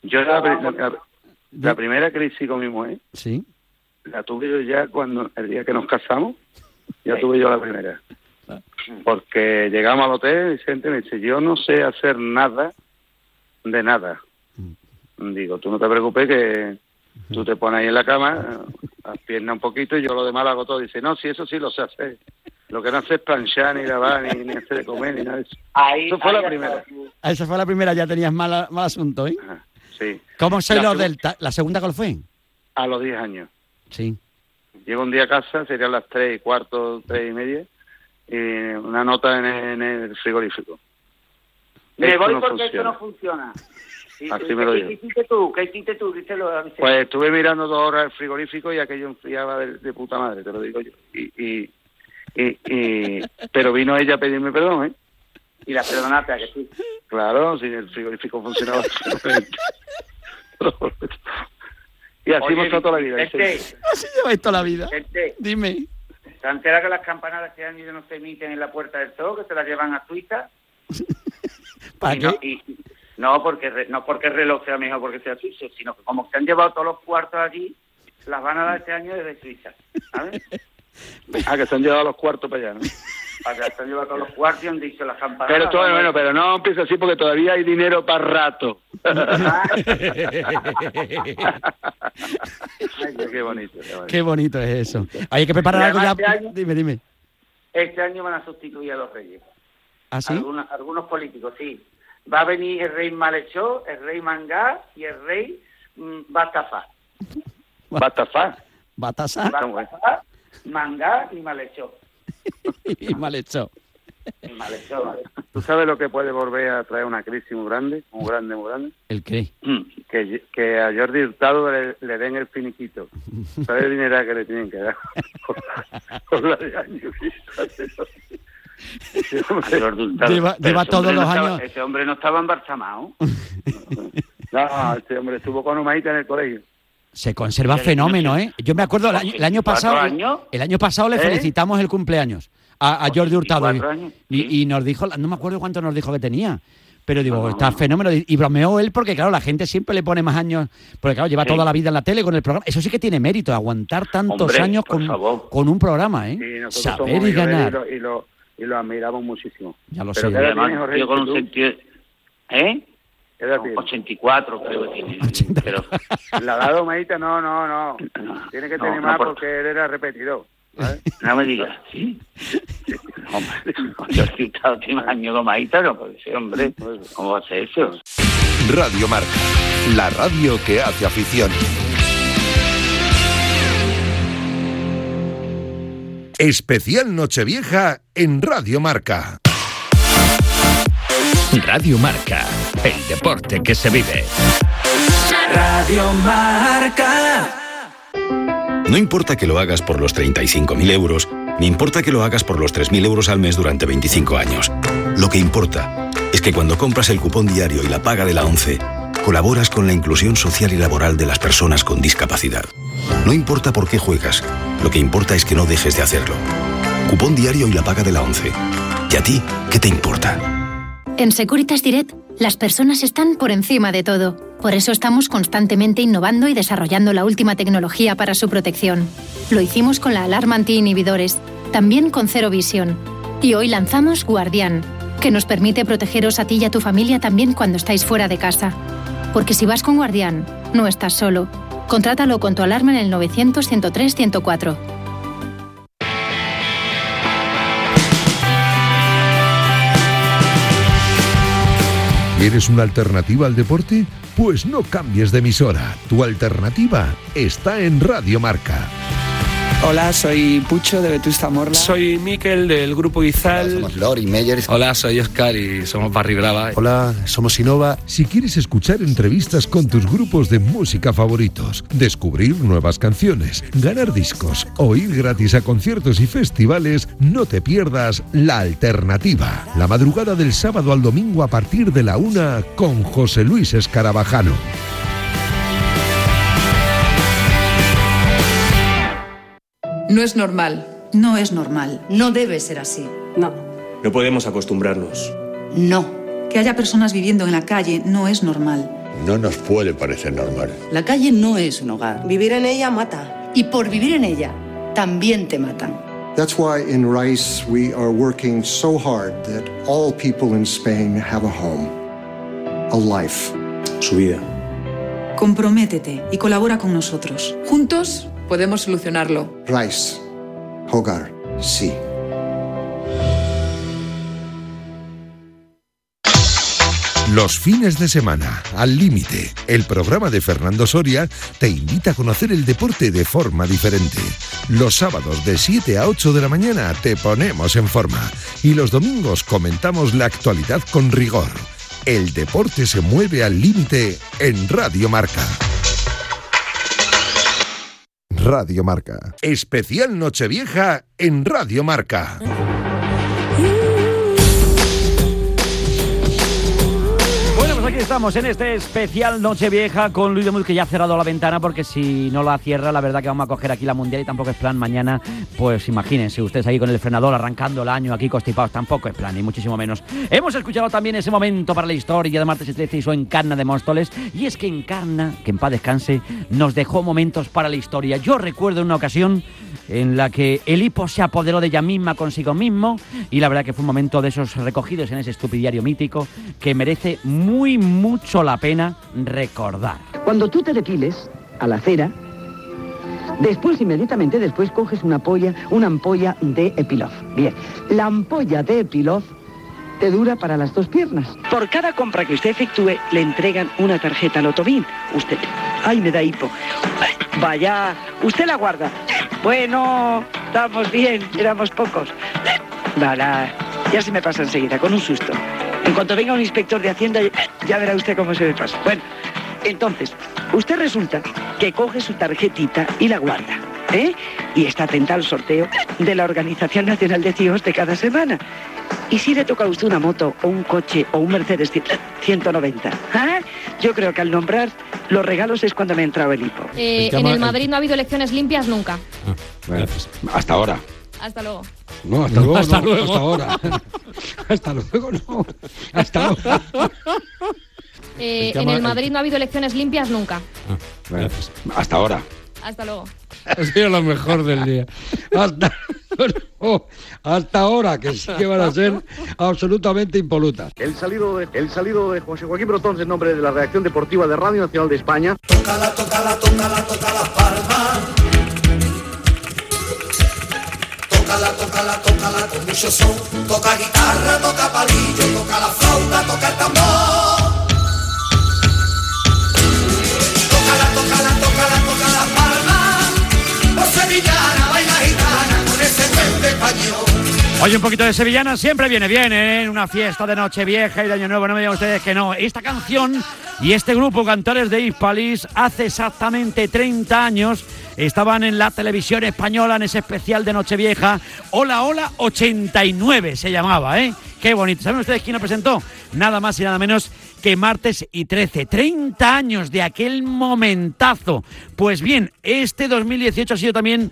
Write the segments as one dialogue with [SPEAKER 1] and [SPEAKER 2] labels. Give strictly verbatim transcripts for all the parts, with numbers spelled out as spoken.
[SPEAKER 1] Yo la, la, la, la primera crisis con mi mujer,
[SPEAKER 2] sí,
[SPEAKER 1] la tuve yo ya cuando el día que nos casamos, ya tuve yo la primera. Porque llegamos al hotel y Vicente me dice, yo no sé hacer nada de nada. Digo, tú no te preocupes que tú te pones ahí en la cama, las piernas un poquito y yo lo demás lo hago todo. Dice, no, sí, eso sí lo sé hacer. Lo que no hace es planchar, ni lavar, ni, ni hacer de comer, ni nada de eso.
[SPEAKER 3] Ahí,
[SPEAKER 1] eso fue
[SPEAKER 3] ahí
[SPEAKER 1] la primera.
[SPEAKER 2] Ah, esa fue la primera, ya tenías mal, mal asunto, ¿eh?
[SPEAKER 1] Ajá, sí.
[SPEAKER 2] ¿Cómo soy
[SPEAKER 1] La
[SPEAKER 2] los
[SPEAKER 1] seg-
[SPEAKER 2] del... ta- ¿La segunda cuál fue?
[SPEAKER 1] A los diez años.
[SPEAKER 2] Sí.
[SPEAKER 1] Llego un día a casa, serían las tres y cuarto, tres y media, y una nota en el, en el frigorífico.
[SPEAKER 3] Me
[SPEAKER 1] Esto
[SPEAKER 3] voy
[SPEAKER 1] no
[SPEAKER 3] porque esto
[SPEAKER 1] funciona.
[SPEAKER 3] no funciona. Sí,
[SPEAKER 1] Así
[SPEAKER 3] sí,
[SPEAKER 1] me lo
[SPEAKER 3] ¿qué
[SPEAKER 1] digo.
[SPEAKER 3] hiciste tú? ¿Qué hiciste tú? Díselo a Vicente.
[SPEAKER 1] Pues estuve mirando dos horas el frigorífico y aquello enfriaba de, de puta madre, te lo digo yo. Y, y, y, y, pero vino ella a pedirme perdón, ¿eh?
[SPEAKER 3] Y la perdonaste a que sí.
[SPEAKER 1] Claro, si el frigorífico funcionaba. Y así
[SPEAKER 3] Oye,
[SPEAKER 1] hemos estado toda la vida.
[SPEAKER 3] Vicente,
[SPEAKER 1] Vicente.
[SPEAKER 2] Así lleváis toda la vida.
[SPEAKER 3] Vicente,
[SPEAKER 2] Dime.
[SPEAKER 3] ¿te enteras que las campanadas este año no se emiten en la Puerta del Zoo, que se las llevan a Suiza?
[SPEAKER 2] ¿Para
[SPEAKER 3] Y
[SPEAKER 2] qué?
[SPEAKER 3] no, y- no, porque re- no porque el reloj sea mejor porque sea suizo, sino que como se han llevado todos los cuartos allí, las van a dar este año desde Suiza, ¿sabes?
[SPEAKER 1] Ah, que se han llevado los cuartos para allá, ¿no?
[SPEAKER 3] Para que se han llevado todos los cuartos y han dicho las campanadas.
[SPEAKER 1] Pero todo, bueno, pero no empieza así porque todavía hay dinero para rato. Ay, qué bonito, qué bonito.
[SPEAKER 2] Qué bonito es eso. Hay que preparar
[SPEAKER 3] Y
[SPEAKER 2] algo ya.
[SPEAKER 3] además este año-
[SPEAKER 2] Dime, dime.
[SPEAKER 3] Este año van a sustituir a los reyes.
[SPEAKER 2] ¿Ah, sí?
[SPEAKER 3] Algunos, algunos políticos, sí. Va a venir el rey Malhechor, el rey Mangá y el rey mm, Batafá.
[SPEAKER 1] Batafá.
[SPEAKER 2] Batasa
[SPEAKER 3] Batafá, Mangá y Malhechor.
[SPEAKER 2] y mal hecho.
[SPEAKER 3] Y Malhechor.
[SPEAKER 1] ¿Tú sabes lo que puede volver a traer una crisis muy grande? Muy grande, muy grande.
[SPEAKER 2] ¿El qué?
[SPEAKER 1] Que, que a Jordi Hurtado le, le den el finiquito. ¿Sabes el dinero que le tienen que dar? Por la de años. Ese hombre-
[SPEAKER 3] Jordi Hurtado.
[SPEAKER 2] Lleva-
[SPEAKER 3] Pero
[SPEAKER 2] lleva
[SPEAKER 3] ese
[SPEAKER 2] todos
[SPEAKER 3] hombre no
[SPEAKER 2] los
[SPEAKER 3] estaba-
[SPEAKER 2] años.
[SPEAKER 3] Ese hombre no estaba embalsamado.
[SPEAKER 1] No, este hombre estuvo con Humaita en el colegio.
[SPEAKER 2] Se conserva
[SPEAKER 3] Ya,
[SPEAKER 2] fenómeno, ¿eh? Yo me acuerdo el año, el año pasado.
[SPEAKER 3] ¿veinticuatro años?
[SPEAKER 2] El año pasado le
[SPEAKER 1] ¿Eh?
[SPEAKER 2] felicitamos el cumpleaños a, a Jordi Hurtado.
[SPEAKER 3] veinticuatro años,
[SPEAKER 2] Y,
[SPEAKER 3] sí.
[SPEAKER 2] y nos dijo, no me acuerdo cuánto nos dijo que tenía. Pero digo,
[SPEAKER 3] No,
[SPEAKER 2] está
[SPEAKER 3] no.
[SPEAKER 2] fenómeno. Y y bromeó él porque, claro, la gente siempre le pone más años. Porque, claro, lleva
[SPEAKER 3] Sí.
[SPEAKER 2] toda la vida en la tele con el programa. Eso sí que tiene mérito, aguantar tantos
[SPEAKER 3] Hombre,
[SPEAKER 2] años
[SPEAKER 3] por
[SPEAKER 2] con,
[SPEAKER 3] favor.
[SPEAKER 2] con un programa, ¿eh?
[SPEAKER 1] Y nosotros
[SPEAKER 2] Saber
[SPEAKER 1] somos
[SPEAKER 2] y
[SPEAKER 1] amigos de él
[SPEAKER 2] ganar.
[SPEAKER 1] y lo, y, lo, y lo admiramos muchísimo.
[SPEAKER 2] Ya lo
[SPEAKER 1] Pero
[SPEAKER 2] sé.
[SPEAKER 1] ¿qué edad
[SPEAKER 3] Además,
[SPEAKER 1] tienes, Jorge?
[SPEAKER 3] tío con un
[SPEAKER 1] ¿Tú?
[SPEAKER 3] sentido... ¿Eh?
[SPEAKER 1] ¿Qué edad tienes?
[SPEAKER 3] ochenta y cuatro creo que tiene.
[SPEAKER 2] ochenta.
[SPEAKER 3] Pero...
[SPEAKER 1] La edad de Humaita, no, no, no. Tiene que
[SPEAKER 3] No,
[SPEAKER 1] tener
[SPEAKER 3] no,
[SPEAKER 1] más
[SPEAKER 3] por-
[SPEAKER 1] porque él era repetidor. ¿sabes?
[SPEAKER 3] No me digas, ¿sí? Hombre, yo he citado tiene más años como ahí, no puede ser, hombre. ¿Cómo va a ser eso?
[SPEAKER 4] Radio Marca, la radio que hace afición. Especial Nochevieja en Radio Marca.
[SPEAKER 5] Radio Marca, el deporte que se vive.
[SPEAKER 6] Radio Marca.
[SPEAKER 7] No importa que lo hagas por los treinta y cinco mil euros, ni importa que lo hagas por los tres mil euros al mes durante veinticinco años. Lo que importa es que cuando compras el cupón diario y la paga de la ONCE, colaboras con la inclusión social y laboral de las personas con discapacidad. No importa por qué juegas, lo que importa es que no dejes de hacerlo. Cupón diario y la paga de la ONCE. ¿Y a ti qué te importa?
[SPEAKER 8] En Securitas Direct, las personas están por encima de todo. Por eso estamos constantemente innovando y desarrollando la última tecnología para su protección. Lo hicimos con la alarma anti-inhibidores, también con Zero Vision. Y hoy lanzamos Guardián, que nos permite protegeros a ti y a tu familia también cuando estáis fuera de casa. Porque si vas con Guardián, no estás solo. Contrátalo con tu alarma en el novecientos, ciento tres, ciento cuatro.
[SPEAKER 4] ¿Quieres una alternativa al deporte? Pues no cambies de emisora. Tu alternativa está en Radio Marca.
[SPEAKER 6] Hola, soy Pucho de Vetusta Morla.
[SPEAKER 9] Soy Miquel del Grupo Izal.
[SPEAKER 10] Hola, somos Lori Meyer.
[SPEAKER 9] Hola, soy Oscar y somos Barry Brava.
[SPEAKER 4] Hola, somos Innova. Si quieres escuchar entrevistas con tus grupos de música favoritos, descubrir nuevas canciones, ganar discos o ir gratis a conciertos y festivales, no te pierdas La Alternativa. La madrugada del sábado al domingo a partir de la una con José Luis Escarabajano.
[SPEAKER 11] No es normal.
[SPEAKER 12] No es normal.
[SPEAKER 11] No debe ser así.
[SPEAKER 12] No.
[SPEAKER 9] No podemos acostumbrarnos.
[SPEAKER 12] No. Que haya personas viviendo en la calle no es normal.
[SPEAKER 10] no nos puede parecer normal.
[SPEAKER 12] La calle no es un hogar.
[SPEAKER 13] Vivir en ella mata.
[SPEAKER 12] Y por vivir en ella, también te matan.
[SPEAKER 14] That's why in Rice we are working so hard that all people in Spain have a home, a life.
[SPEAKER 10] Su vida.
[SPEAKER 11] Comprométete y colabora con nosotros.
[SPEAKER 12] Juntos podemos solucionarlo.
[SPEAKER 14] Rice, hogar, sí.
[SPEAKER 4] Los fines de semana, Al Límite, el programa de Fernando Soria, te invita a conocer el deporte de forma diferente. Los sábados de siete a ocho de la mañana te ponemos en forma y los domingos comentamos la actualidad con rigor. El deporte se mueve al límite en Radio Marca. Radio Marca. Especial Nochevieja en Radio Marca.
[SPEAKER 2] Aquí estamos en este especial Nochevieja con Luis de Muz, que ya ha cerrado la ventana, porque si no la cierra, la verdad que vamos a coger aquí la Mundial y tampoco es plan mañana. Pues imagínense ustedes aquí con el frenador arrancando el año aquí constipados, tampoco es plan, ni muchísimo menos. Hemos escuchado también ese momento para la historia de Martes y trece hizo Encarna de Móstoles, y es que Encarna, que en paz descanse, nos dejó momentos para la historia. Yo recuerdo una ocasión en la que el hipo se apoderó de ella misma consigo mismo, y la verdad que fue un momento de esos recogidos en ese estupidiario mítico que merece muy mucho la pena recordar.
[SPEAKER 15] Cuando tú te depiles a la cera, después, inmediatamente después, coges una ampolla, una ampolla de Epilof. Bien, la ampolla de Epilof te dura para las dos piernas. Por cada compra que usted efectúe, le entregan una tarjeta Lotovin. Usted, ay, me da hipo. Vaya, usted la guarda. Bueno, estamos bien, éramos pocos. Nada, ya se me pasa enseguida, con un susto. En cuanto venga un inspector de Hacienda, ya verá usted cómo se me pasa. Bueno, entonces, usted resulta que coge su tarjetita y la guarda, ¿eh? Y está atenta al sorteo de la Organización Nacional de Ciegos de cada semana. ¿Y si le toca a usted una moto o un coche o un Mercedes ciento noventa? ¿Ah? Yo creo que al nombrar los regalos es cuando me ha entrado el hipo.
[SPEAKER 16] Eh, el en el Madrid no ha habido elecciones limpias nunca.
[SPEAKER 17] Ah, bueno, hasta ahora.
[SPEAKER 16] Hasta luego.
[SPEAKER 17] No, hasta luego,
[SPEAKER 2] hasta
[SPEAKER 17] no,
[SPEAKER 2] luego.
[SPEAKER 17] Hasta ahora. Hasta luego, no. Hasta ahora.
[SPEAKER 16] Eh, en el Madrid no ha habido elecciones limpias nunca.
[SPEAKER 17] Ah, bueno, hasta ahora.
[SPEAKER 16] Hasta luego.
[SPEAKER 17] Ha sido lo mejor del día. Hasta, no, hasta ahora, que sí que van a ser absolutamente impolutas.
[SPEAKER 18] El salido de, el salido de José Joaquín Brotón en nombre de la redacción deportiva de Radio Nacional de España.
[SPEAKER 19] Tócala, tócala, tócala, toca las palmas. Tócala, tócala, tócala con mucho son. Toca guitarra, toca palillo, toca la flauta, toca el tambor. Tócala, tócala, tócala, toca las palmas. Por sevillana, baila gitana con ese duende español.
[SPEAKER 2] Oye, un poquito de sevillana siempre viene bien, ¿eh? En una fiesta de Nochevieja y de Año Nuevo, no me digan ustedes que no. Esta canción y este grupo Cantores de Hispalis hace exactamente treinta años estaban en la televisión española en ese especial de Nochevieja. Hola, hola, ochenta y nueve se llamaba, ¿eh? Qué bonito. ¿Saben ustedes quién lo presentó? Nada más y nada menos que Martes y trece. treinta años de aquel momentazo. Pues bien, este dos mil dieciocho ha sido también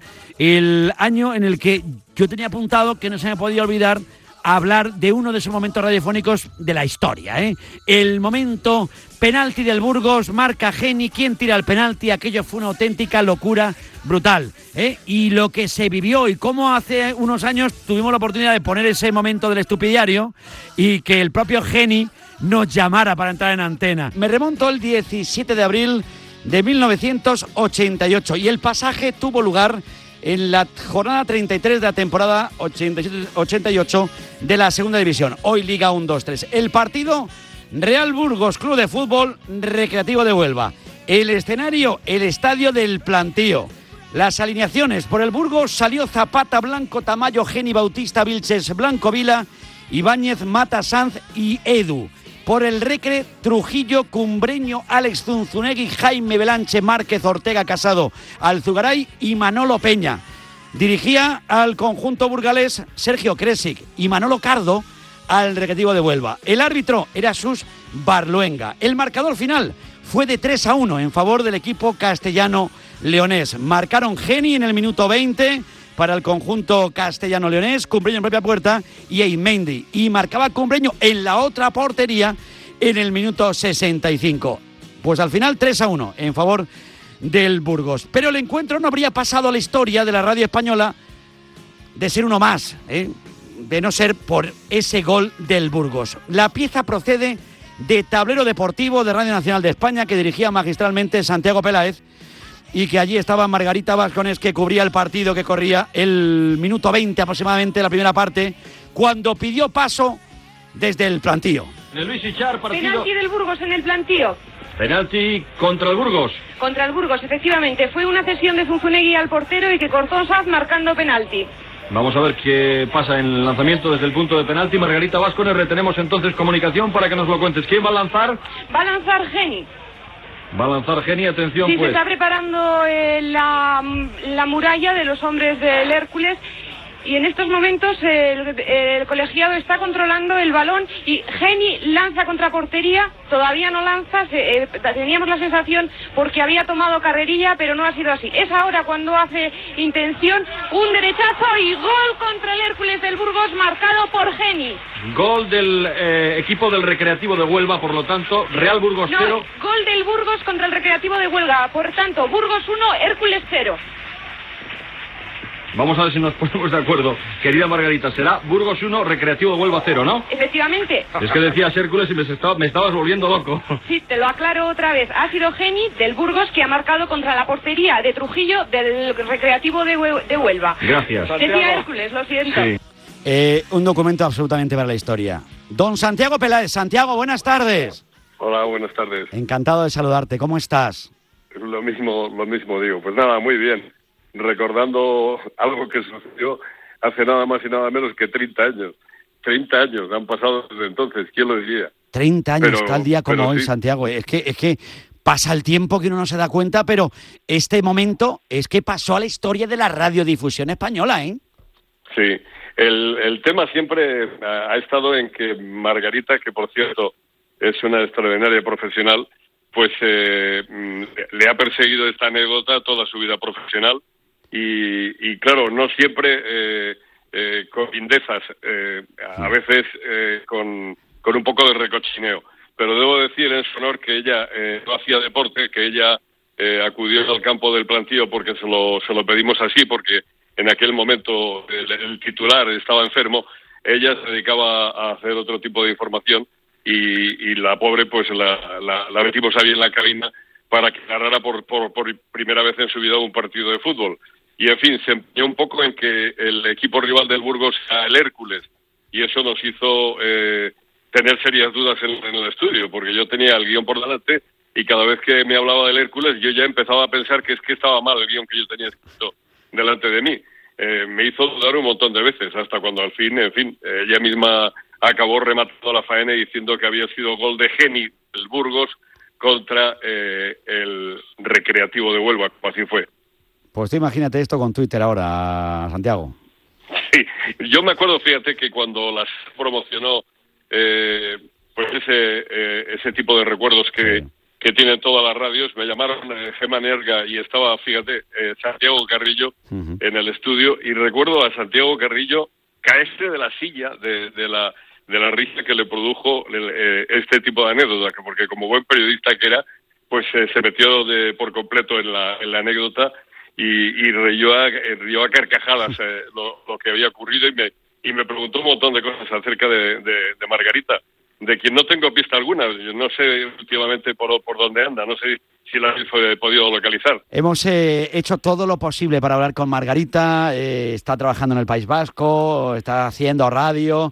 [SPEAKER 2] el año en el que yo tenía apuntado, que no se me podía olvidar, hablar de uno de esos momentos radiofónicos de la historia, ¿eh? El momento penalti del Burgos, marca Geni, ¿quién tira el penalti? Aquello fue una auténtica locura brutal, ¿eh? Y lo que se vivió y cómo hace unos años tuvimos la oportunidad de poner ese momento del estupidiario y que el propio Geni nos llamara para entrar en antena. Me remonto el diecisiete de abril de mil novecientos ochenta y ocho y el pasaje tuvo lugar en la jornada treinta y tres de la temporada ochenta y siete ochenta y ocho de la segunda división, hoy Liga uno dos tres. El partido, Real Burgos Club de Fútbol Recreativo de Huelva. El escenario, el Estadio del Plantío. Las alineaciones: por el Burgos salió Zapata, Blanco, Tamayo, Geni, Bautista, Vilches, Blanco, Vila, Ibáñez, Mata, Sanz y Edu. Por el Recre, Trujillo, Cumbreño, Alex Zunzunegui, Jaime Belanche, Márquez, Ortega, Casado, Alzugaray y Manolo Peña. Dirigía al conjunto burgalés Sergio Kresic y Manolo Cardo al Recreativo de Huelva. El árbitro era Sus Barluenga. El marcador final fue de tres a uno en favor del equipo castellano-leonés. Marcaron Geni en el minuto veinte para el conjunto castellano-leonés, Cumbreño en propia puerta y Eimendi. Y marcaba Cumbreño en la otra portería en el minuto sesenta y cinco. Pues al final tres a uno en favor del Burgos. Pero el encuentro no habría pasado a la historia de la radio española de ser uno más, ¿eh? de no ser por ese gol del Burgos. La pieza procede de Tablero Deportivo de Radio Nacional de España, que dirigía magistralmente Santiago Peláez, y que allí estaba Margarita Vascones, que cubría el partido que corría el minuto veinte aproximadamente, la primera parte, cuando pidió paso desde el plantío.
[SPEAKER 13] De Luis Ichar, partido...
[SPEAKER 20] Penalti del Burgos en el plantío.
[SPEAKER 13] Penalti contra el Burgos.
[SPEAKER 20] Contra el Burgos, efectivamente. Fue una cesión de Zunzunegui al portero y que cortó Saz marcando penalti.
[SPEAKER 13] Vamos a ver qué pasa en el lanzamiento desde el punto de penalti. Margarita Vascones, retenemos entonces comunicación para que nos lo cuentes. ¿Quién va a lanzar?
[SPEAKER 20] Va a lanzar Geni.
[SPEAKER 13] Va a lanzar Geni, atención
[SPEAKER 20] sí,
[SPEAKER 13] pues.
[SPEAKER 20] Se está preparando eh, la, la muralla de los hombres del Hércules. Y en estos momentos el, el colegiado está controlando el balón y Geni lanza contra portería, todavía no lanza, se, eh, teníamos la sensación porque había tomado carrerilla, pero no ha sido así. Es ahora cuando hace intención, un derechazo y gol contra el Hércules del Burgos marcado por Geni.
[SPEAKER 13] Gol del eh, equipo del Recreativo de Huelva, por lo tanto, Real Burgos
[SPEAKER 20] no,
[SPEAKER 13] cero.
[SPEAKER 20] Gol del Burgos contra el Recreativo de Huelva, por tanto, Burgos uno, Hércules cero.
[SPEAKER 13] Vamos a ver si nos ponemos de acuerdo. Querida Margarita, será Burgos uno, Recreativo Huelva cero, ¿no?
[SPEAKER 20] Efectivamente.
[SPEAKER 13] Es que decías Hércules y me, estaba, me estabas volviendo loco.
[SPEAKER 20] Sí, te lo aclaro otra vez. Ha sido Geni del Burgos que ha marcado contra la portería de Trujillo del Recreativo de, Hue- de Huelva.
[SPEAKER 13] Gracias.
[SPEAKER 20] Decía Hércules, lo siento.
[SPEAKER 2] Sí. Eh, un documento absolutamente para la historia. Don Santiago Peláez. Santiago, buenas tardes.
[SPEAKER 21] Hola, buenas tardes.
[SPEAKER 2] Encantado de saludarte. ¿Cómo estás?
[SPEAKER 21] Lo mismo, lo mismo digo. Pues nada, muy bien. Recordando algo que sucedió hace nada más y nada menos que treinta años. treinta años han pasado desde entonces, ¿quién lo diría?
[SPEAKER 2] treinta años,
[SPEAKER 21] Pero-
[SPEAKER 2] tal día como
[SPEAKER 21] pero
[SPEAKER 2] hoy,
[SPEAKER 21] sí.
[SPEAKER 2] Santiago. Es que, es que pasa el tiempo que uno no se da cuenta, pero este momento es que pasó a la historia de la radiodifusión española, ¿eh?
[SPEAKER 21] Sí, el, el tema siempre ha, ha estado en que Margarita, que por cierto es una extraordinaria profesional, pues eh, mm, le ha perseguido esta anécdota toda su vida profesional y, y claro, no siempre eh, eh, con lindezas, eh, a veces eh, con, con un poco de recochineo. Pero debo decir en su honor que ella eh, no hacía deporte, que ella eh, acudió al campo del plantío porque se lo, se lo pedimos así, porque en aquel momento el, el titular estaba enfermo. Ella se dedicaba a hacer otro tipo de información y, y la pobre pues la, la, la metimos ahí en la cabina para que ganara por, por, por primera vez en su vida un partido de fútbol. Y en fin, se empeñó un poco en que el equipo rival del Burgos sea el Hércules y eso nos hizo eh, tener serias dudas en, en el estudio, porque yo tenía el guión por delante y cada vez que me hablaba del Hércules yo ya empezaba a pensar que es que estaba mal el guión que yo tenía escrito delante de mí. Eh, me hizo dudar un montón de veces, hasta cuando al fin, en fin, eh, ella misma acabó rematando la faena y diciendo que había sido gol de Geni del Burgos contra eh, el Recreativo de Huelva, como así fue.
[SPEAKER 2] Pues tú imagínate esto con Twitter ahora, Santiago.
[SPEAKER 21] Sí, yo me acuerdo, fíjate, que cuando las promocionó eh, pues ese eh, ese tipo de recuerdos que, sí. que tienen todas las radios, me llamaron eh, Gemma Nerga y estaba, fíjate, eh, Santiago Carrillo uh-huh. en el estudio y recuerdo a Santiago Carrillo caerse de la silla de, de la de la risa que le produjo eh, este tipo de anécdota, porque como buen periodista que era, pues eh, se metió de por completo en la, en la anécdota y, y rió, a, rió a carcajadas eh, lo, lo que había ocurrido y me y me preguntó un montón de cosas acerca de, de, de Margarita, de quien no tengo pista alguna. Yo no sé últimamente por, por dónde anda, no sé si la he podido localizar.
[SPEAKER 2] Hemos eh, hecho todo lo posible para hablar con Margarita, eh, está trabajando en el País Vasco, está haciendo radio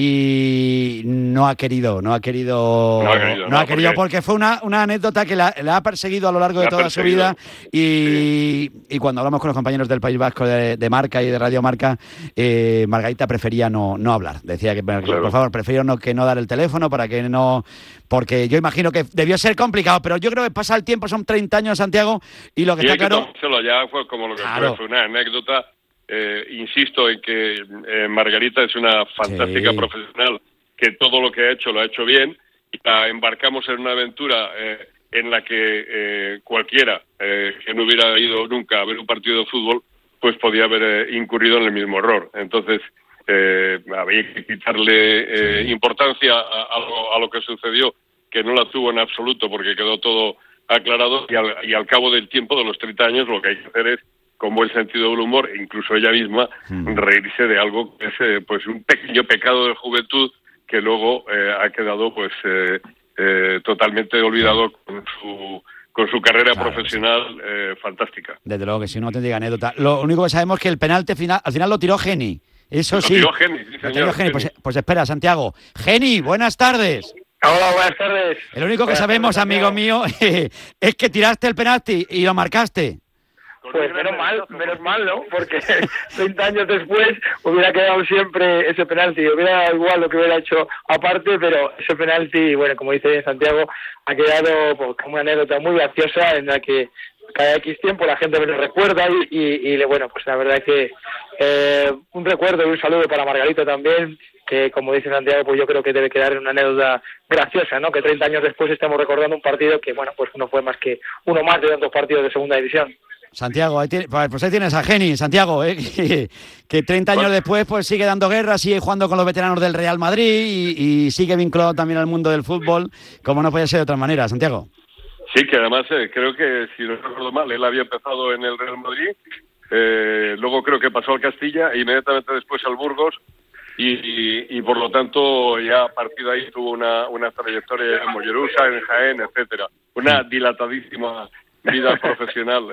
[SPEAKER 2] y no ha querido, no ha querido,
[SPEAKER 21] no ha querido,
[SPEAKER 2] no
[SPEAKER 21] no,
[SPEAKER 2] ha querido
[SPEAKER 21] porque,
[SPEAKER 2] porque fue una, una anécdota que la, la ha perseguido a lo largo de toda su vida y, sí. y cuando hablamos con los compañeros del País Vasco de, de Marca y de Radio Marca, eh, Margarita prefería no, no hablar, decía que claro. por favor, prefiero no, que no dar el teléfono para que no... Porque yo imagino que debió ser complicado, pero yo creo que pasa el tiempo, son treinta años, Santiago, y lo que
[SPEAKER 21] y
[SPEAKER 2] está claro...
[SPEAKER 21] Solo ya fue como lo que
[SPEAKER 2] claro.
[SPEAKER 21] fue, fue una anécdota. Eh, insisto en que eh, Margarita es una fantástica sí. profesional, que todo lo que ha hecho lo ha hecho bien, y la embarcamos en una aventura eh, en la que eh, cualquiera eh, que no hubiera ido nunca a ver un partido de fútbol, pues podía haber eh, incurrido en el mismo error. Entonces... Eh, había que quitarle eh, sí. importancia a, a, lo, a lo que sucedió que no la tuvo en absoluto porque quedó todo aclarado y al, y al cabo del tiempo de los treinta años lo que hay que hacer es, con buen sentido del humor, incluso ella misma, mm. reírse de algo que es eh, pues un pequeño pecado de juventud que luego eh, ha quedado pues eh, eh, totalmente olvidado con su con su carrera claro, profesional sí. eh, fantástica.
[SPEAKER 2] Desde luego que sí, una auténtica anécdota. Lo único que sabemos es que el penalti final, al final lo tiró Geni. Eso
[SPEAKER 21] lo
[SPEAKER 2] sí.
[SPEAKER 21] Tiró Geni, sí,
[SPEAKER 2] lo tiró Geni. Pues, pues espera, Santiago. Geni, buenas tardes.
[SPEAKER 1] Hola, buenas tardes.
[SPEAKER 2] El único que
[SPEAKER 1] buenas
[SPEAKER 2] sabemos,
[SPEAKER 1] tardes,
[SPEAKER 2] amigo mío, es que tiraste el penalti y lo marcaste.
[SPEAKER 1] Pues menos mal, menos mal, ¿no? Porque treinta años después hubiera quedado siempre ese penalti, hubiera dado igual lo que hubiera hecho aparte, pero ese penalti, bueno, como dice Santiago, ha quedado pues, como una anécdota muy graciosa en la que cada X tiempo la gente me lo recuerda y, y, y bueno, pues la verdad que eh, un recuerdo y un saludo para Margarita también, que como dice Santiago, pues yo creo que debe quedar en una anécdota graciosa, ¿no? Que treinta años después estemos recordando un partido que, bueno, pues no fue más que uno más de tantos partidos de segunda división.
[SPEAKER 2] Santiago, ahí tiene, pues ahí tienes a Geni, Santiago, ¿eh? que, que treinta años después pues sigue dando guerra, sigue jugando con los veteranos del Real Madrid y, y sigue vinculado también al mundo del fútbol, como no puede ser de otra manera, Santiago.
[SPEAKER 21] Sí, que además eh, creo que, si no recuerdo mal, él había empezado en el Real Madrid, eh, luego creo que pasó al Castilla e inmediatamente después al Burgos y, y, y por lo tanto ya a partir de ahí tuvo una, una trayectoria en Mollerusa, en Jaén, etcétera, una dilatadísima vida profesional.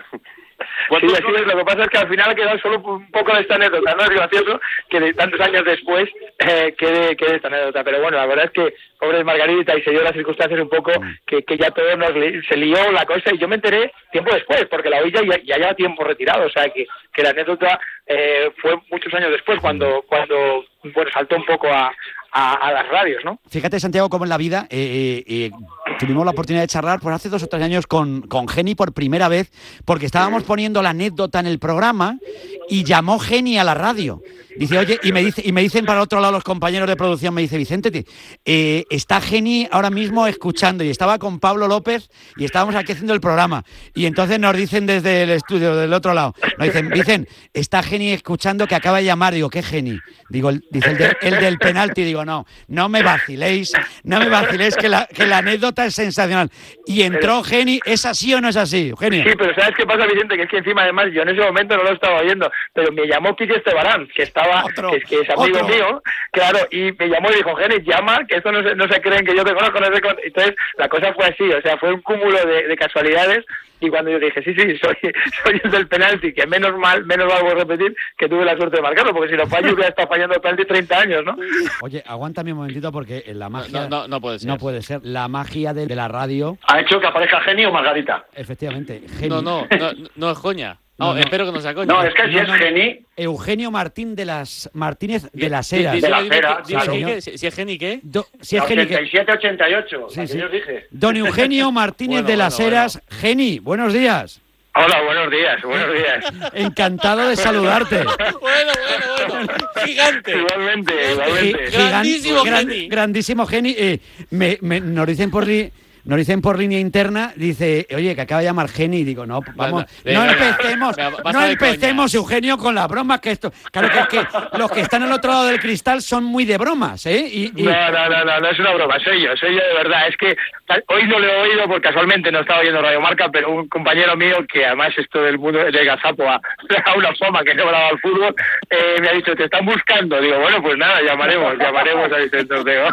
[SPEAKER 1] Sí, así es, lo que pasa es que al final ha quedado solo un poco de esta anécdota, ¿no? Es gracioso que de tantos años después eh, quede, quede esta anécdota, pero bueno, la verdad es que pobre Margarita y se dio las circunstancias un poco que, que ya todo nos li, se lió la cosa y yo me enteré tiempo después, porque la oí ya, ya lleva tiempo retirado, o sea que, que la anécdota eh, fue muchos años después cuando, cuando bueno, saltó un poco a, a, a las radios, ¿no?
[SPEAKER 2] Fíjate, Santiago, cómo en la vida eh, eh, tuvimos la oportunidad de charlar pues hace dos o tres años con, con Geni por primera vez, porque estábamos poniendo la anécdota en el programa y llamó Geni a la radio. Dice, oye, y me dice y me dicen para otro lado los compañeros de producción, me dice, Vicente, eh, está Geni ahora mismo escuchando y estaba con Pablo López y estábamos aquí haciendo el programa. Y entonces nos dicen desde el estudio, del otro lado, nos dicen, dicen, está Geni escuchando que acaba de llamar. Digo, ¿qué Geni? Digo, el, dice el, de, el del penalti. Digo, no, no me vaciléis, no me vaciléis, que la, que la anécdota es sensacional. Y entró Geni, ¿es así o no es así, Eugenio?
[SPEAKER 1] Sí, pero ¿sabes qué pasa, Vicente? Que es que encima, además, yo en ese momento no lo estaba oyendo, pero me llamó Quique Estebarán, que estaba Otro, que, es, que es amigo otro. mío, claro, y me llamó y dijo, Geni, llama, que esto no se, no se creen que yo te conozco, no sé con... Entonces, la cosa fue así, o sea, fue un cúmulo de, de casualidades, y cuando yo dije, sí, sí, soy, soy el del penalti, que menos mal, menos mal voy a repetir, que tuve la suerte de marcarlo, porque si lo fallo, hubiera estado fallando el penalti treinta años, ¿no?
[SPEAKER 2] Oye, aguántame un momentito, porque la magia...
[SPEAKER 9] No, no, no puede ser.
[SPEAKER 2] No puede ser. La magia de, de la radio...
[SPEAKER 1] ¿Ha hecho que aparezca Geni o Margarita?
[SPEAKER 2] Efectivamente, Geni.
[SPEAKER 9] No, no, no, no es coña. No, no, espero que no sea coña.
[SPEAKER 1] No, es que si no, es no, Geni...
[SPEAKER 2] Eugenio Martín de las Martínez de las Heras.
[SPEAKER 1] De las Heras,
[SPEAKER 9] claro. Si es Geni, ¿qué?
[SPEAKER 2] Do, si es Geni,
[SPEAKER 1] ochenta y siete ochenta y ocho,
[SPEAKER 2] sí, sí.
[SPEAKER 1] Yo os dije.
[SPEAKER 2] Don Eugenio Martínez bueno, de las bueno, Heras. Bueno. Geni, buenos días.
[SPEAKER 1] Hola, buenos días, buenos días.
[SPEAKER 2] Encantado de saludarte.
[SPEAKER 9] Bueno, bueno, bueno. Gigante.
[SPEAKER 1] Igualmente, igualmente.
[SPEAKER 9] Grandísimo
[SPEAKER 2] gran,
[SPEAKER 9] Geni.
[SPEAKER 2] Grandísimo Geni. Eh, me, me, nos dicen por li, nos dicen por línea interna, dice, oye, que acaba de llamar Geni. Digo, no, vamos, no, no empecemos, no empecemos, Eugenio, con las bromas, que esto, claro que es que los que están al otro lado del cristal son muy de bromas, ¿eh? Y, y...
[SPEAKER 1] No, no, no, no, no es una broma, soy yo, soy yo de verdad. Es que hoy no lo he oído porque casualmente no estaba oyendo Radio Marca, pero un compañero mío que además esto del mundo de gazapo a, a una fama que no hablaba al fútbol, eh, me ha dicho, te están buscando. Digo, bueno, pues nada, llamaremos, llamaremos a Vicente Ortega.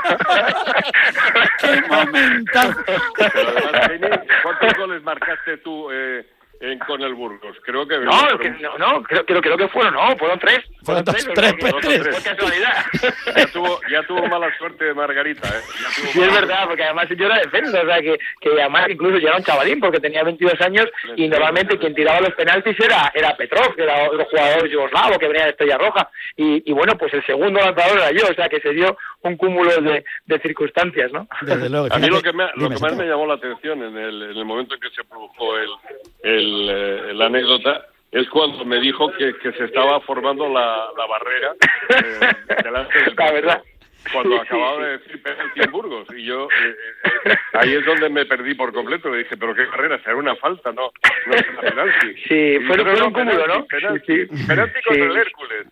[SPEAKER 2] ¡Qué momentazo!
[SPEAKER 21] Pero además, Geni, ¿cuántos goles marcaste tú eh, en, con el Burgos? Creo que...
[SPEAKER 1] No, fueron... que, no, no creo, creo, creo que fueron, no, fueron tres.
[SPEAKER 2] Fueron tres, tres, tres, tres.
[SPEAKER 1] Por casualidad.
[SPEAKER 21] Ya tuvo, ya tuvo mala suerte de Margarita, ¿eh?
[SPEAKER 1] Sí, es verdad, porque además yo era defensa, o sea, que, que además incluso ya era un chavalín, porque tenía veintidós años, y normalmente quien tiraba los penaltis era, era Petrov, que era otro jugador yugoslavo que venía de Estrella Roja, y, y bueno, pues el segundo lanzador era yo, o sea, que se dio un cúmulo de, de circunstancias, ¿no?
[SPEAKER 2] Desde luego.
[SPEAKER 21] A mí lo que, me, lo que más me llamó la atención en el, en el momento en que se produjo el, el, eh, la anécdota es cuando me dijo que, que se estaba formando la, la barrera eh, delante del...
[SPEAKER 1] La verdad.
[SPEAKER 21] cuando acababa de decir penalti en Burgos. Y yo, eh, eh, ahí es donde me perdí por completo. Le dije, pero qué carrera, será una falta, no, no es una penalti.
[SPEAKER 1] Sí,
[SPEAKER 21] Y
[SPEAKER 1] fue,
[SPEAKER 21] yo,
[SPEAKER 1] fue
[SPEAKER 21] no,
[SPEAKER 1] un cúmulo, ¿no?
[SPEAKER 21] Penalti,
[SPEAKER 1] Sí, sí.
[SPEAKER 21] penalti contra
[SPEAKER 1] Sí.
[SPEAKER 21] el Hércules.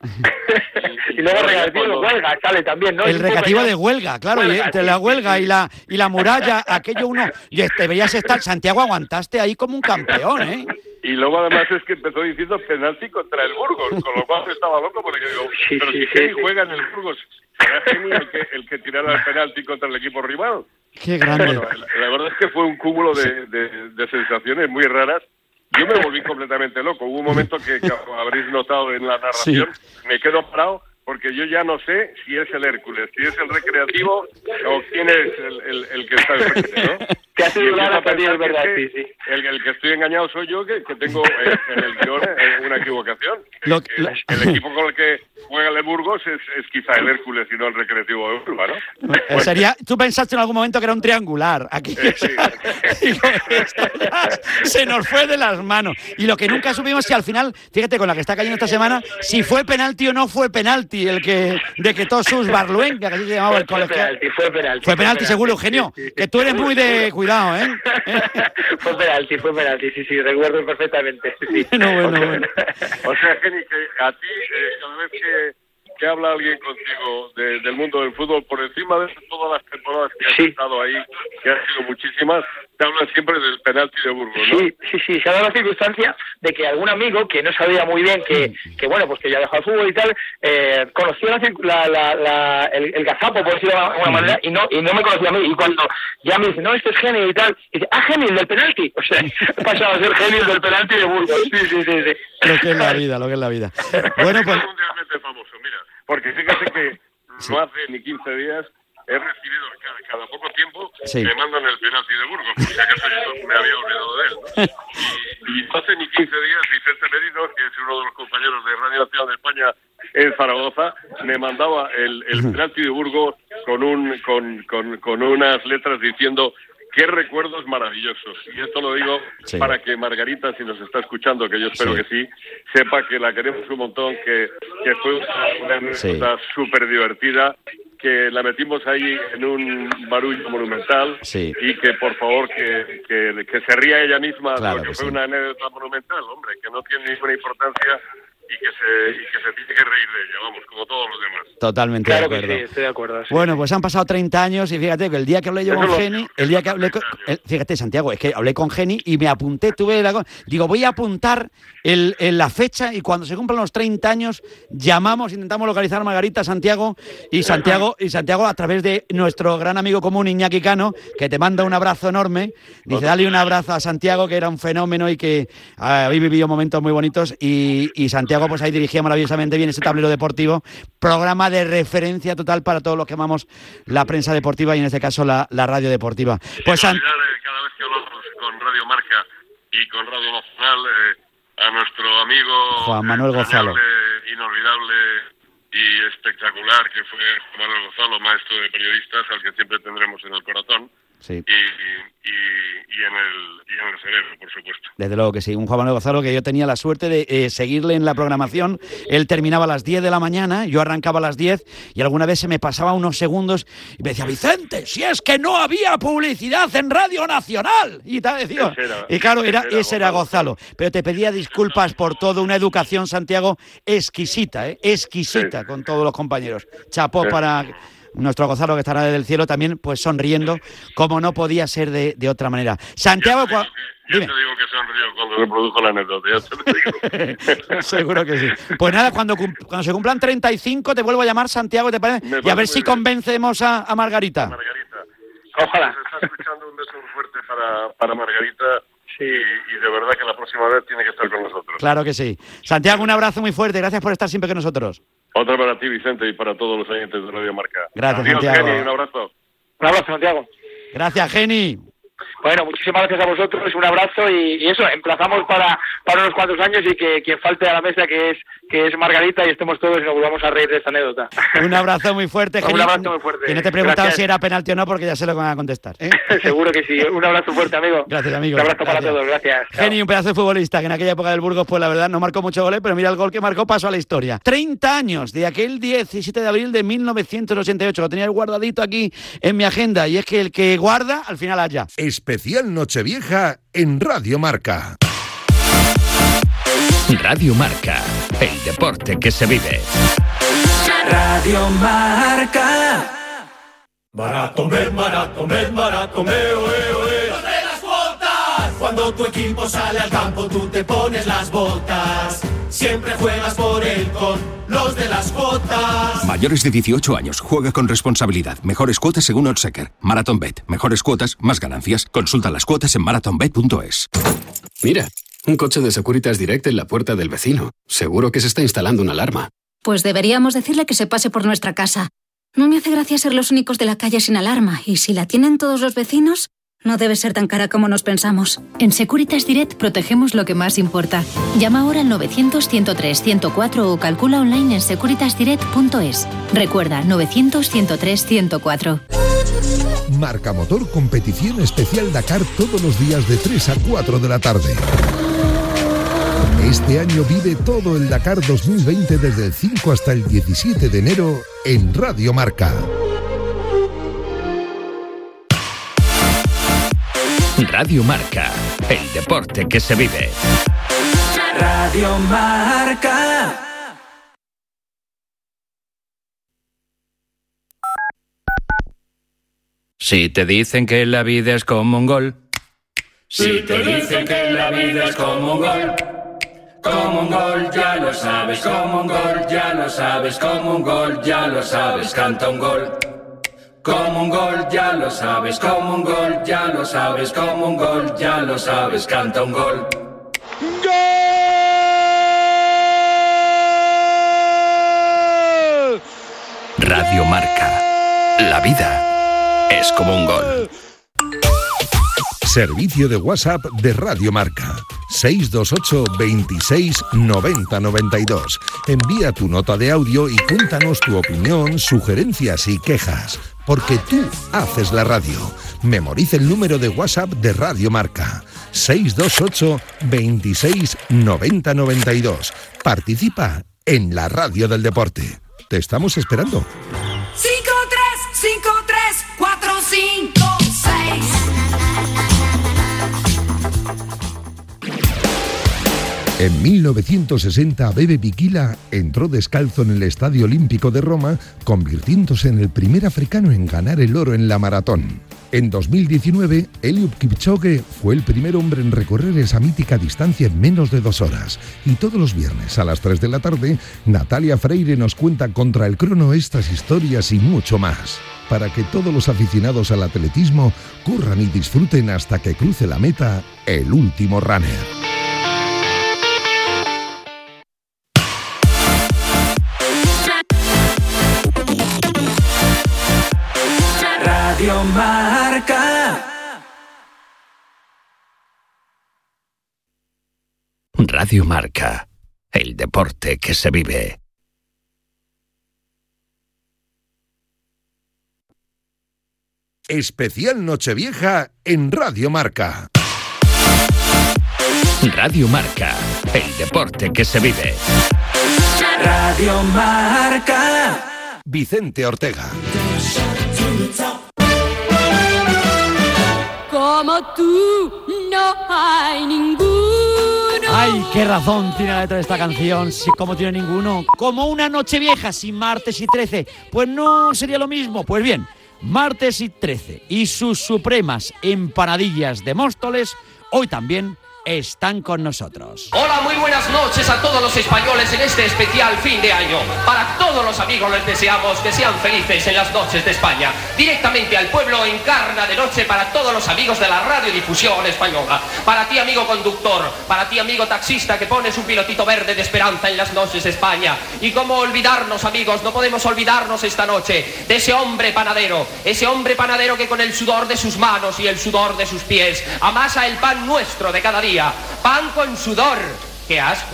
[SPEAKER 1] Y luego recreativo de huelga, sale también, ¿no?
[SPEAKER 2] El
[SPEAKER 1] Y un
[SPEAKER 2] recreativo
[SPEAKER 1] poco
[SPEAKER 2] de
[SPEAKER 1] ya-
[SPEAKER 2] huelga, claro, y
[SPEAKER 1] Huelga,
[SPEAKER 2] entre
[SPEAKER 1] sí,
[SPEAKER 2] la
[SPEAKER 1] sí,
[SPEAKER 2] huelga
[SPEAKER 1] sí.
[SPEAKER 2] y la y la muralla, aquello uno, y te veías estar, Santiago, aguantaste ahí como un campeón, ¿eh?
[SPEAKER 21] Y luego además es que empezó diciendo penalti contra el Burgos, con lo cual estaba loco porque yo digo,
[SPEAKER 1] Sí,
[SPEAKER 21] pero
[SPEAKER 1] sí,
[SPEAKER 21] si
[SPEAKER 1] sí,
[SPEAKER 21] Geni
[SPEAKER 1] sí.
[SPEAKER 21] juega en el Burgos, ¿será Geni el que, el que tirara el penalti contra el equipo rival?
[SPEAKER 2] Qué grande.
[SPEAKER 21] Bueno, la, la verdad es que fue un cúmulo de, de, de sensaciones muy raras. Yo me volví completamente loco. Hubo un momento que, que habréis notado en la narración, me quedo parado porque yo ya no sé si es el Hércules, si es el recreativo o quién es el, el, el que está enfrente, ¿no?
[SPEAKER 1] Te hace
[SPEAKER 21] Y
[SPEAKER 1] dudar
[SPEAKER 21] empiezo a
[SPEAKER 1] hasta ti,
[SPEAKER 21] pensar
[SPEAKER 1] es verdad,
[SPEAKER 21] que
[SPEAKER 1] sí, sí.
[SPEAKER 21] El, el que estoy engañado soy yo, que, que tengo eh, en el guión eh, una equivocación.
[SPEAKER 2] Lo-
[SPEAKER 21] Que
[SPEAKER 2] lo-
[SPEAKER 21] el equipo con el que juega el Burgos es, es quizá el Hércules y no el recreativo de Urba, ¿no?
[SPEAKER 2] Eh, Sería, tú pensaste en algún momento que era un triangular. Aquí
[SPEAKER 21] Eh, sí.
[SPEAKER 2] y con esto ya se nos fue de las manos. Y lo que nunca supimos si al final, fíjate con la que está cayendo esta semana, si fue penalti o no fue penalti el que de que Tosus Barluenca, que así se llamaba el
[SPEAKER 1] Fue
[SPEAKER 2] colegio.
[SPEAKER 1] penalti, fue penalti.
[SPEAKER 2] Fue penalti seguro,
[SPEAKER 1] sí,
[SPEAKER 2] Eugenio.
[SPEAKER 1] sí, sí.
[SPEAKER 2] Que tú eres muy de cuidado, ¿eh?
[SPEAKER 1] Fue penalti, fue penalti, sí, sí, recuerdo perfectamente. Sí.
[SPEAKER 2] Bueno, bueno, bueno.
[SPEAKER 21] O sea, Geni, que a ti, eh, cada vez que, que habla alguien contigo de- del mundo del fútbol, por encima de todas las temporadas que has
[SPEAKER 1] Sí.
[SPEAKER 21] estado ahí, que han sido muchísimas, te hablan siempre del penalti de Burgos, ¿no?
[SPEAKER 1] Sí, sí, sí, se ha dado la circunstancia de que algún amigo que no sabía muy bien que, que bueno, pues que ya dejó el fútbol y tal, eh, conocía la, circu- la, la, la- el, el gazapo, por decirlo de alguna manera, y no y no me conocía a mí. Y cuando ya me dice, no, este es Geni y tal, y dice, ah, Geni, el del penalti. O sea, he pasado a ser Geni, el del penalti de Burgos. Sí, sí, sí, sí.
[SPEAKER 2] Lo que es la vida, lo que es la vida. Bueno, pues
[SPEAKER 21] Mundialmente famoso, mira, porque fíjate que
[SPEAKER 2] Sí.
[SPEAKER 21] no hace ni quince días he recibido cada, cada poco tiempo
[SPEAKER 2] Sí.
[SPEAKER 21] me mandan el penalti de Burgos, por si acaso yo me había olvidado de él, ¿no? Y, y no hace ni quince días Vicente Merino, que es uno de los compañeros de Radio Nacional de España en Zaragoza, me mandaba el, el penalti de Burgos con un con, con, con unas letras diciendo qué recuerdos maravillosos. Y esto lo digo
[SPEAKER 2] Sí.
[SPEAKER 21] para que Margarita, si nos está escuchando, que yo espero
[SPEAKER 2] Sí.
[SPEAKER 21] que sí, sepa que la queremos un montón, que, que fue una anécdota súper divertida, que la metimos ahí en un barullo monumental
[SPEAKER 2] Sí.
[SPEAKER 21] y que por favor que, que, que se ría ella misma
[SPEAKER 2] Claro
[SPEAKER 21] porque
[SPEAKER 2] que
[SPEAKER 21] fue
[SPEAKER 2] sí.
[SPEAKER 21] una anécdota monumental, hombre, que no tiene ninguna importancia y que se, y que se tiene que reír de ella, vamos, como todos los demás.
[SPEAKER 2] totalmente
[SPEAKER 1] Claro
[SPEAKER 2] de
[SPEAKER 1] que
[SPEAKER 2] acuerdo.
[SPEAKER 1] sí, estoy de acuerdo. sí.
[SPEAKER 2] Bueno, pues han pasado treinta años y fíjate que el día que hablé yo
[SPEAKER 21] Eso
[SPEAKER 2] con
[SPEAKER 21] lo-
[SPEAKER 2] Geni, el día que hablé con, el- fíjate Santiago, es que hablé con Geni y me apunté, tuve la, co- digo, voy a apuntar el, el- la fecha y cuando se cumplan los treinta años llamamos, intentamos localizar a Margarita, Santiago y Santiago y Santiago a través de nuestro gran amigo común Iñaki Cano, que te manda un abrazo enorme, dice, dale un abrazo a Santiago, que era un fenómeno y que ah, habéis vivido momentos muy bonitos y, y Santiago pues ahí dirigía maravillosamente bien ese tablero deportivo, programa de referencia total para todos los que amamos la prensa deportiva y en este caso la, la radio deportiva. Pues
[SPEAKER 21] Sin
[SPEAKER 2] San-
[SPEAKER 21] olvidar, eh, cada vez que hablamos con Radio Marca y con Radio Nacional, eh, a nuestro amigo
[SPEAKER 2] Juan Manuel Gonzalo.
[SPEAKER 21] entrañable, inolvidable y espectacular, que fue Juan Manuel Gonzalo, maestro de periodistas, al que siempre tendremos en el corazón
[SPEAKER 2] Sí.
[SPEAKER 21] y, y, y, en el, y en el cerebro, por supuesto.
[SPEAKER 2] Desde luego que sí, un Juan Manuel Gonzalo que yo tenía la suerte de eh, seguirle en la programación. Él terminaba a las diez de la mañana, yo arrancaba a las diez y alguna vez se me pasaba unos segundos y me decía, Vicente, si es que no había publicidad en Radio Nacional. Y tal, decía.
[SPEAKER 21] Ese era-
[SPEAKER 2] Y claro, era,
[SPEAKER 21] ese era
[SPEAKER 2] ese era
[SPEAKER 21] Gonzalo.
[SPEAKER 2] Gonzalo. Pero te pedía disculpas por todo, una educación, Santiago, exquisita, ¿eh? exquisita
[SPEAKER 21] Sí.
[SPEAKER 2] con todos los compañeros. Chapó
[SPEAKER 21] Sí.
[SPEAKER 2] para nuestro Gonzalo que estará desde el cielo también, pues sonriendo, como no podía ser de, de otra manera. Santiago,
[SPEAKER 21] Yo,
[SPEAKER 2] cua-
[SPEAKER 21] yo
[SPEAKER 2] dime.
[SPEAKER 21] te digo que sonrío cuando me produjo la anécdota, ya te lo digo.
[SPEAKER 2] Seguro que sí. Pues nada, cuando, cum- cuando se cumplan treinta y cinco te vuelvo a llamar, Santiago, ¿te parece?
[SPEAKER 21] Me
[SPEAKER 2] Y a
[SPEAKER 21] parece
[SPEAKER 2] ver
[SPEAKER 21] muy
[SPEAKER 2] si
[SPEAKER 21] bien.
[SPEAKER 2] convencemos a, a Margarita.
[SPEAKER 21] Margarita.
[SPEAKER 1] Ojalá.
[SPEAKER 21] Se está escuchando, un beso muy fuerte para, para Margarita y, y de verdad que la próxima vez tiene que estar con nosotros.
[SPEAKER 2] Claro que sí. Santiago, un abrazo muy fuerte. Gracias por estar siempre con nosotros.
[SPEAKER 21] Otra para ti, Vicente, y para todos los oyentes de Radio Marca.
[SPEAKER 2] Gracias,
[SPEAKER 21] Adiós,
[SPEAKER 2] Santiago.
[SPEAKER 21] Geni, un abrazo.
[SPEAKER 1] Un abrazo, Santiago.
[SPEAKER 2] Gracias, Geni.
[SPEAKER 1] Bueno, muchísimas gracias a vosotros, un abrazo y, y eso, emplazamos para, para unos cuantos años y que quien falte a la mesa que es que es Margarita y estemos todos y nos volvamos a reír de esta anécdota.
[SPEAKER 2] Un abrazo muy fuerte,
[SPEAKER 1] Un abrazo muy fuerte.
[SPEAKER 2] Que no te he preguntado
[SPEAKER 1] Gracias.
[SPEAKER 2] si era penalti o no, porque ya sé lo que van a contestar, ¿eh?
[SPEAKER 1] Seguro que sí, un abrazo fuerte, amigo.
[SPEAKER 2] Gracias, amigo.
[SPEAKER 1] Un abrazo
[SPEAKER 2] Gracias.
[SPEAKER 1] para todos, gracias. Chao.
[SPEAKER 2] Geni, un pedazo de futbolista que en aquella época del Burgos, pues la verdad no marcó muchos goles, pero mira el gol que marcó, pasó a la historia. treinta años de aquel diecisiete de abril de mil novecientos ochenta y ocho, lo tenía guardadito aquí en mi agenda, y es que el que guarda, al final halla.
[SPEAKER 4] Especial Nochevieja en Radio Marca.
[SPEAKER 5] Radio Marca, el deporte que se vive.
[SPEAKER 6] Radio Marca.
[SPEAKER 19] Barato Med, Barato Med, Barato Med, oe, oe. Los de las botas. Cuando tu equipo sale al campo, tú te pones las botas. Siempre juegas por él con los de las cuotas.
[SPEAKER 3] Mayores de dieciocho años, juega con responsabilidad. Mejores cuotas según Oddschecker. Marathonbet, mejores cuotas, más ganancias. Consulta las cuotas en marathonbet punto es.
[SPEAKER 22] Mira, un coche de Securitas Direct en la puerta del vecino. Seguro que se está instalando una alarma.
[SPEAKER 8] Pues deberíamos decirle que se pase por nuestra casa. No me hace gracia ser los únicos de la calle sin alarma, y si la tienen todos los vecinos, no debe ser tan cara como nos pensamos.
[SPEAKER 23] En Securitas Direct protegemos lo que más importa. Llama ahora al novecientos, ciento tres, ciento cuatro o calcula online en securitas direct punto es. Recuerda, novecientos, ciento tres, ciento cuatro.
[SPEAKER 4] Marca Motor, competición especial Dakar todos los días de tres a cuatro de la tarde. Este año vive todo el Dakar dos mil veinte desde el cinco hasta el diecisiete de enero en Radio Marca.
[SPEAKER 5] Radio Marca, el deporte que se vive.
[SPEAKER 6] Radio Marca.
[SPEAKER 5] Si te dicen que la vida es como un gol.
[SPEAKER 19] Si te dicen que la vida es como un gol, como un gol, ya lo sabes, como un gol, ya lo sabes, como un gol, ya lo sabes, canta un gol. Como un gol, ya lo sabes, como un gol, ya lo sabes, como un gol, ya lo sabes, canta un gol.
[SPEAKER 5] Radio Marca, la vida es como un gol.
[SPEAKER 4] Servicio de WhatsApp de Radio Marca. seis dos ocho, veintiséis, noventa, noventa y dos. Envía tu nota de audio y cuéntanos tu opinión, sugerencias y quejas. Porque tú haces la radio. Memoriza el número de WhatsApp de Radio Marca. seis dos ocho, veintiséis, noventa, noventa y dos. Participa en la radio del deporte. Te estamos esperando.
[SPEAKER 19] cinco tres, cinco tres, cuatro cinco seis.
[SPEAKER 4] En mil novecientos sesenta, Bebe Bikila entró descalzo en el Estadio Olímpico de Roma, convirtiéndose en el primer africano en ganar el oro en la maratón. En dos mil diecinueve, Eliud Kipchoge fue el primer hombre en recorrer esa mítica distancia en menos de dos horas. Y todos los viernes a las tres de la tarde, Natalia Freire nos cuenta contra el crono estas historias y mucho más, para que todos los aficionados al atletismo corran y disfruten hasta que cruce la meta el último runner.
[SPEAKER 6] Radio Marca.
[SPEAKER 5] Radio Marca, el deporte que se vive.
[SPEAKER 4] Especial Nochevieja en Radio Marca.
[SPEAKER 5] Radio Marca, el deporte que se vive.
[SPEAKER 6] Radio Marca.
[SPEAKER 4] Vicente Ortega.
[SPEAKER 16] Como tú no hay ninguno.
[SPEAKER 2] Ay, qué razón tiene la letra de esta canción. Sí, como tiene ninguno. Como una noche vieja sin martes y trece. Pues no sería lo mismo. Pues bien, martes y trece y sus supremas empanadillas de Móstoles hoy también están con nosotros.
[SPEAKER 7] Hola, muy buenas noches a todos los españoles en este especial fin de año. Para todos los amigos les deseamos que sean felices en las noches de España. Directamente al pueblo Encarna de Noche para todos los amigos de la radiodifusión española. Para ti, amigo conductor, para ti, amigo taxista, que pones un pilotito verde de esperanza en las noches de España. Y cómo olvidarnos, amigos, no podemos olvidarnos esta noche de ese hombre panadero, ese hombre panadero que con el sudor de sus manos y el sudor de sus pies amasa el pan nuestro de cada día. Pan con sudor. ¡Qué asco!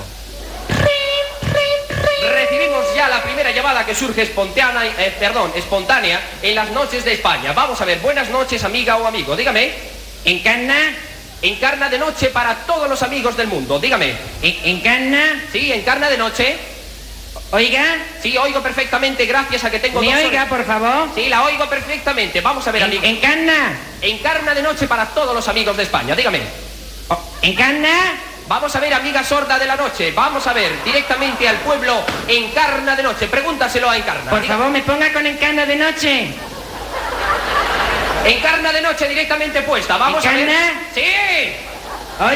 [SPEAKER 7] Recibimos ya la primera llamada que surge espontánea, eh, perdón, espontánea en las noches de España. Vamos a ver, buenas noches, amiga o amigo. Dígame. ¿Encarna? Encarna de noche para todos los amigos del mundo. Dígame. ¿Encarna? Sí, encarna de noche. ¿Oiga? Sí, oigo perfectamente, gracias a que tengo...
[SPEAKER 10] ¿Me
[SPEAKER 7] dos
[SPEAKER 10] oiga,
[SPEAKER 7] horas.
[SPEAKER 10] por favor?
[SPEAKER 7] Sí, la oigo perfectamente. Vamos a ver, amigo.
[SPEAKER 10] ¿Encarna?
[SPEAKER 7] Encarna de noche para todos los amigos de España. Dígame. ¿Encarna? Vamos a ver, amiga sorda de la noche. Vamos a ver, directamente al pueblo Encarna de Noche. Pregúntaselo a Encarna.
[SPEAKER 10] Por favor, me ponga con Encarna de Noche.
[SPEAKER 7] Encarna de Noche directamente puesta. Vamos
[SPEAKER 10] ¿Encarna?
[SPEAKER 7] a ver. Sí.